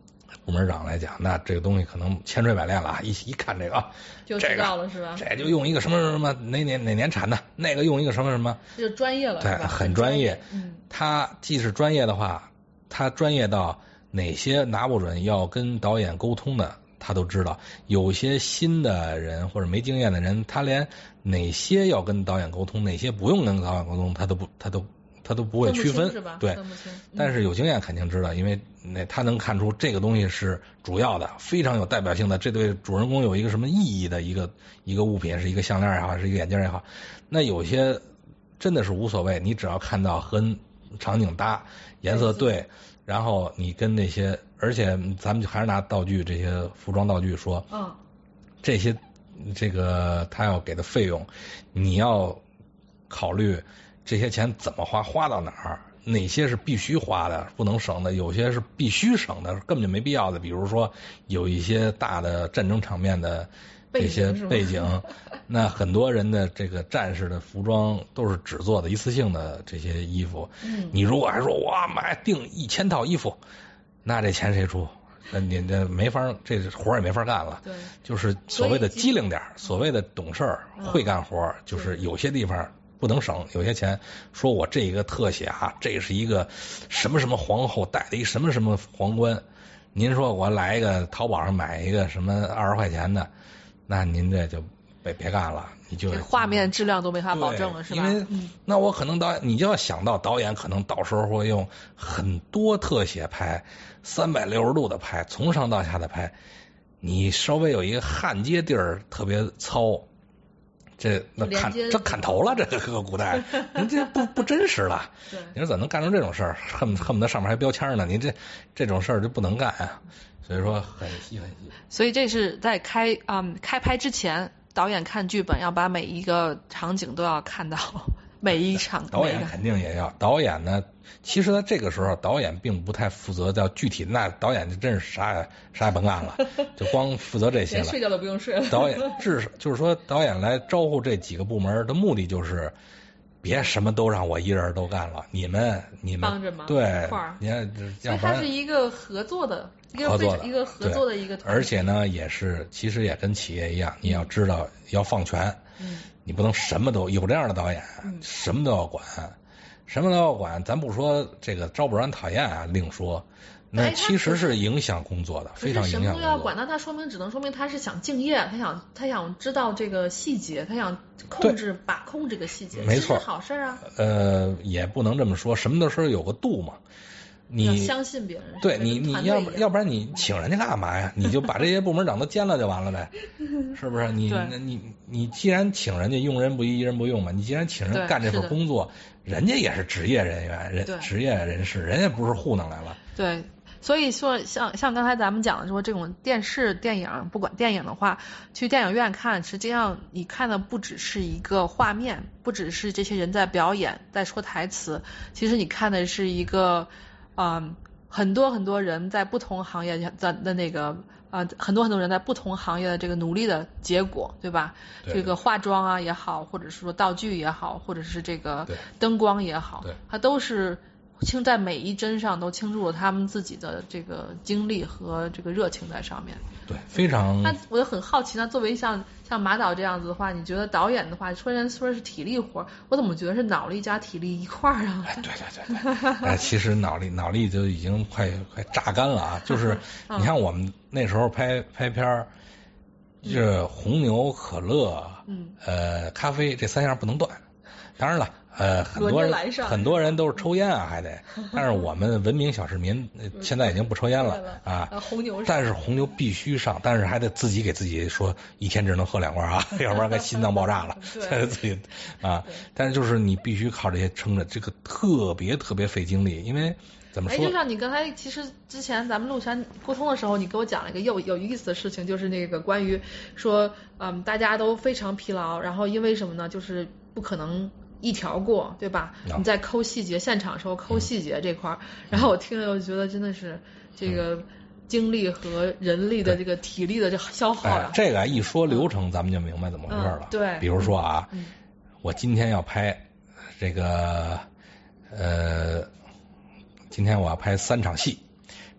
部门长来讲，那这个东西可能千锤百炼了，一一看这个啊， 就知道了是吧？ 这就用一个什么什么哪年哪年产的，那个用一个什么什么， 这就专业了， 对，很专业。 嗯， 他既是专业的话，他专业到哪些拿不准要跟导演沟通的，他都知道。有些新的人或者没经验的人，他连哪些要跟导演沟通，哪些不用跟导演沟通，他都不，他都。他都不会区分，对、嗯，但是有经验肯定知道，因为那他能看出这个东西是主要的，非常有代表性的，这对主人公有一个什么意义的一个一个物品，是一个项链也好，是一个眼镜也好。那有些真的是无所谓，你只要看到和场景搭，颜色对，然后你跟那些，而且咱们还是拿道具这些服装道具说， 嗯， 这些这个他要给的费用，你要考虑。这些钱怎么花，花到哪儿？哪些是必须花的，不能省的？有些是必须省的，根本就没必要的。比如说，有一些大的战争场面的这些背景，那很多人的这个战士的服装都是纸做的、一次性的这些衣服。 嗯， 你如果还说哇买订一千套衣服，那这钱谁出？那你这没法，这活也没法干了。 对， 就是所谓的机灵点，所谓的懂事儿、嗯、会干活，就是有些地方。不能省，有些钱说我这个特写啊，这是一个什么什么皇后戴的一什么什么皇冠，您说我来一个淘宝上买一个什么二十块钱的，那您这就别别干了，你就这画面质量都没法保证了，是吧？ 因为、嗯、那我可能导演，你就要想到导演可能到时候会用很多特写拍，三百六十度的拍，从上到下的拍，你稍微有一个焊接地儿特别糙。这那砍这砍头了，这个古代，你这不不真实了。 对， 你说怎么能干成这种事儿？恨恨不得上面还标签呢？你这这种事儿就不能干啊。所以说很细很细。 所以这是在开嗯开拍之前，导演看剧本要把每一个场景都要看到，每一场。 导演肯定也要。导演呢，其实在这个时候，导演并不太负责叫具体，那导演就真是啥也啥也甭干了，就光负责这些了。 连睡觉都不用睡了。 导演至少就是说，导演来招呼这几个部门的目的就是，别什么都让我一人都干了，你们你们帮着忙， 对，你看， 所以它是一个合作的，一个非一个合作的一个团队。 而且呢，也是其实也跟企业一样，你要知道要放权， 嗯， 你不能什么都有这样的导演， 嗯、 什么都要管。什么都要管，咱不说这个招不招人讨厌啊，另说。那其实是影响工作的，非常影响工作。 什么都要管，那他说明只能说明他是想敬业，他想他想知道这个细节，他想控制把控这个细节， 没错， 好事啊。 呃，也不能这么说，什么的时候有个度嘛。你要相信别人， 对你，你要不要不然你请人家干嘛呀？你就把这些部门长都兼了就完了呗，是不是？你你你既然请人家用人不疑，疑人不用嘛，你既然请人干这份工作，人家也是职业人员，人职业人士，人家不是糊弄来了。 对，所以说像像刚才咱们讲的说，这种电视电影，不管电影的话，去电影院看，实际上你看的不只是一个画面，不只是这些人在表演，在说台词，其实你看的是一个。嗯，很多很多人在不同行业的的那个呃，很多很多人在不同行业的这个努力的结果，对吧？ 对这个化妆啊也好，或者是说道具也好，或者是这个灯光也好，它都是倾在每一帧上都倾注了他们自己的这个精力和这个热情在上面。 对，非常。 那我就很好奇，那作为像像马导这样子的话，你觉得导演的话，虽然说是体力活，我怎么觉得是脑力加体力一块儿啊？ 哎，对对对对，哎，其实脑力脑力就已经快快榨干了啊！就是你看我们那时候拍拍片儿，这红牛、可乐、 嗯呃咖啡这三样不能断。当然了。呃，很多人很多人都是抽烟啊，还得，但是我们文明小市民现在已经不抽烟了啊。 红牛， 但是红牛必须上，但是还得自己给自己说一天只能喝两罐啊，要不然该心脏爆炸了。 对， 自己啊，但是就是你必须靠这些撑着，这个特别特别费精力，因为怎么说？ 哎，就像你刚才其实之前咱们录前沟通的时候，你给我讲了一个有有意思的事情，就是那个关于说，嗯，大家都非常疲劳，然后因为什么呢？就是不可能。一条过，对吧？你在抠细节，现场时候抠细节这块儿，然后我听了，我觉得真的是这个精力和人力的这个体力的这消耗啊。 这个一说流程，咱们就明白怎么回事了。 对， 比如说啊，我今天要拍这个呃，今天我要拍三场戏，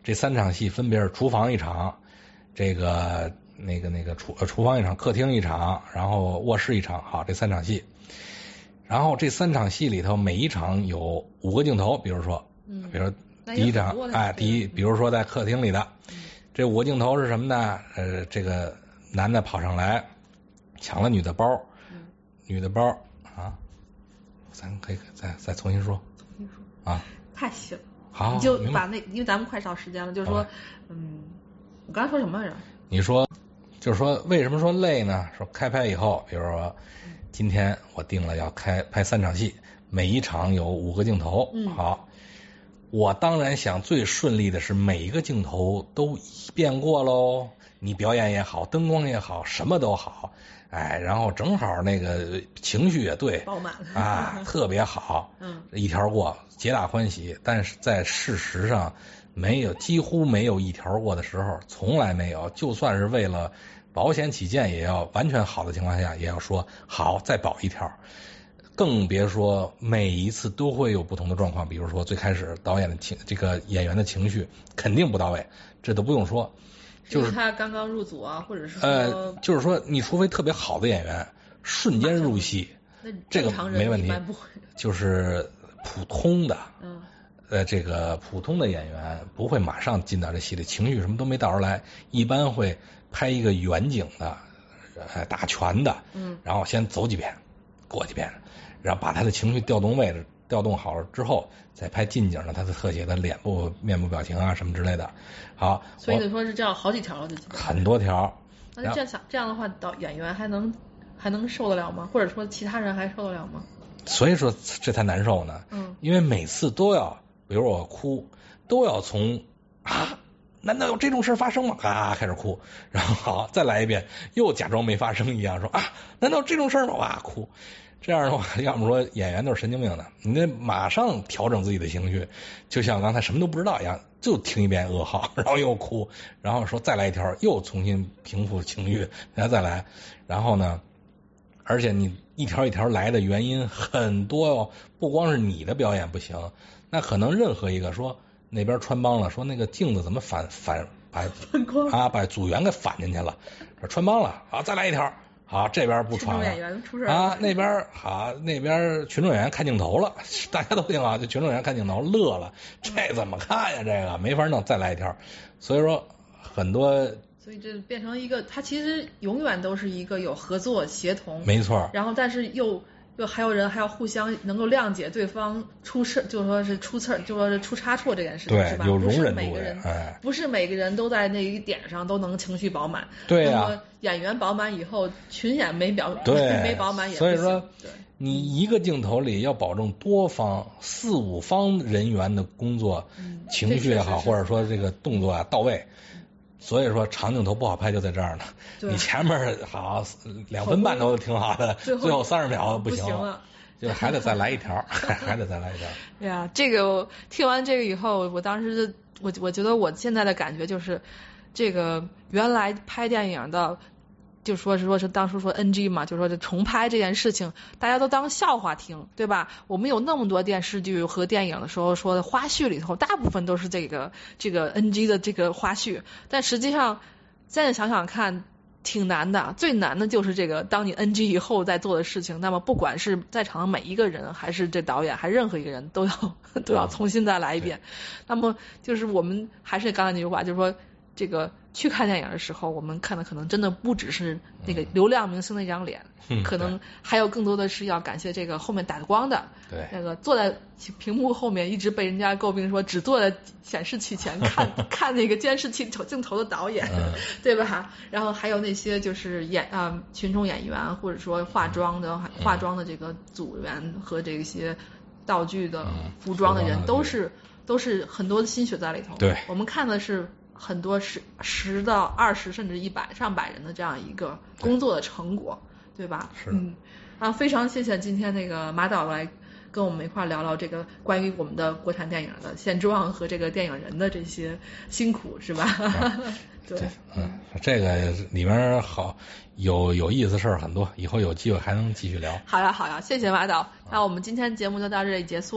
这三场戏分别是厨房一场，这个那个那个厨厨房一场，客厅一场，然后卧室一场，好，这三场戏。然后这三场戏里头，每一场有五个镜头，比如说，嗯，比如说第一场，哎，第一，比如说在客厅里的，嗯、这五个镜头是什么呢？呃，这个男的跑上来抢了女的包，嗯、女的包啊，咱可以再再重新说， 重新说啊， 太细了， 好， 你就把那，因为咱们快到时间了，就是说，嗯，我刚才说什么来着？ 你说，就是说为什么说累呢？说开拍以后，比如说。今天我定了要开拍三场戏，每一场有五个镜头。嗯，好，我当然想最顺利的是每一个镜头都一遍过喽。你表演也好，灯光也好，什么都好，哎，然后正好那个情绪也对， 饱满啊，特别好。嗯，一条过，皆大欢喜。但是在事实上，没有，几乎没有一条过的时候，从来没有。就算是为了保险起见，也要完全好的情况下，也要说好再保一条，更别说每一次都会有不同的状况。比如说最开始导演的情，这个演员的情绪肯定不到位，这都不用说，就是他刚刚入组啊，或者是呃，就是说你除非特别好的演员瞬间入戏，这个没问题，就是普通的，嗯，呃，这个普通的演员不会马上进到这戏里，情绪什么都没倒出来，一般会拍一个远景的，呃，打拳的，嗯，然后先走几遍，过几遍，然后把他的情绪调动位置调动好了之后，再拍近景的他的特写的脸部、面部表情啊什么之类的。好， 所以你说是这样好几条了， 很多条。 那这样想这样的话，导演员还能还能受得了吗？或者说其他人还受得了吗？ 所以说这才难受呢。嗯，因为每次都要，比如我哭，都要从啊。难道有这种事发生吗？啊，开始哭，然后好再来一遍，又假装没发生一样，说啊，难道有这种事吗？哇，哭。这样的话，要么说演员都是神经病的，你得马上调整自己的情绪，就像刚才什么都不知道一样，就听一遍噩耗，然后又哭，然后说再来一条，又重新平复情绪，然后再来，然后呢，而且你一条一条来的原因很多哦，不光是你的表演不行，那可能任何一个说。那边穿帮了，说那个镜子怎么反反把啊把组员给反进去了，说穿帮了啊，再来一条，好这边不穿了啊，那边好那边群众演员看镜头了，大家都挺好，就群众演员看镜头乐了，这怎么看呀？这个没法弄，再来一条，所以说很多。 所以这变成一个，它其实永远都是一个有合作协同， 没错， 然后但是又。就还有人还要互相能够谅解对方出事，就说是出刺，就说是出差错这件事情，是吧？ 有容忍度， 不是每个人， 哎， 不是每个人都在那一点上都能情绪饱满。 对呀、啊， 演员饱满以后，群演没表， 对， 没饱满也不行。所以说，你一个镜头里要保证多方四五方人员的工作、嗯、情绪也好，或者说这个动作啊到位。所以说长镜头不好拍就在这儿呢，你前面好两分半都挺好的，最后三十秒不行了，就还得再来一条，还得再来一条。 对呀，这个听完这个以后，我当时我我觉得我现在的感觉就是，这个原来拍电影的。就说是说是当初说 N G 嘛，就说这重拍这件事情，大家都当笑话听，对吧？我们有那么多电视剧和电影的时候说的花絮里头，大部分都是这个这个 N G 的这个花絮，但实际上现在想想看，挺难的。最难的就是这个，当你 N G 以后在做的事情，那么不管是在场的每一个人，还是这导演，还是任何一个人，都要都要重新再来一遍。那么就是我们还是刚才那句话，就是说。这个去看电影的时候，我们看的可能真的不只是那个流量明星那张脸，嗯、可能还有更多的是要感谢这个后面打光的， 对， 那个坐在屏幕后面一直被人家诟病说只坐在显示器前看看那个监视器镜头的导演，嗯、对吧？然后还有那些就是演啊、呃、群众演员或者说化妆的、嗯、化妆的这个组员和这些道具的、嗯、服装的人，都是都是很多的心血在里头。 对， 我们看的是。很多十十到二十甚至一百上百人的这样一个工作的成果， 对, 对吧？ 是。 嗯，啊，非常谢谢今天那个马导来跟我们一块聊聊这个关于我们的国产电影的现状和这个电影人的这些辛苦，是吧？啊、对， 嗯，这个里面好有有意思的事儿很多，以后有机会还能继续聊。 好呀，好呀，谢谢马导。那我们今天节目就到这里结束了。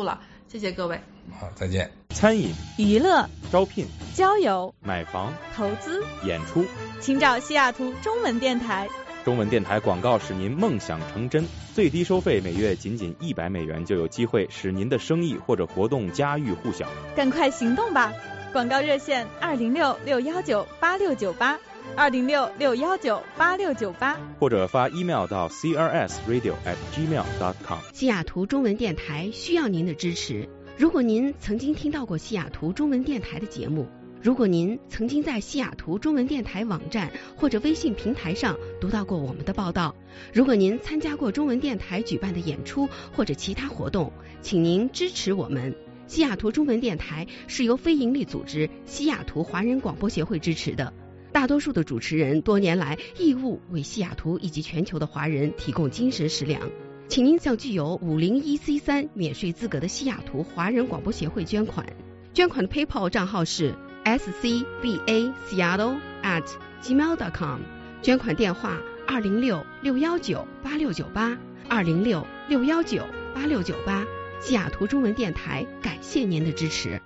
谢谢各位。 好，再见。 餐饮、 娱乐、 招聘、 交友、 买房、 投资、 演出， 请找西雅图中文电台。 中文电台广告使您梦想成真，最低收费每月仅仅一百美元，就有机会使您的生意或者活动家喻户晓。 赶快行动吧！广告热线二零六六幺九八六九八，二零六六幺九八六九八， 或者发 email 到 c r s radio at gmail dot com。 西雅图中文电台需要您的支持。如果您曾经听到过西雅图中文电台的节目，如果您曾经在西雅图中文电台网站或者微信平台上读到过我们的报道，如果您参加过中文电台举办的演出或者其他活动，请您支持我们。西雅图中文电台是由非营利组织西雅图华人广播协会支持的，大多数的主持人多年来义务为西雅图以及全球的华人提供精神食粮。请您向具有五零一 C 三免税资格的西雅图华人广播协会捐款，捐款的 PayPal 账号是 s c b a seattle at gmail dot com， 捐款电话二零六六幺九八六九八，二零六六幺九八六九八。西雅图中文电台感谢您的支持。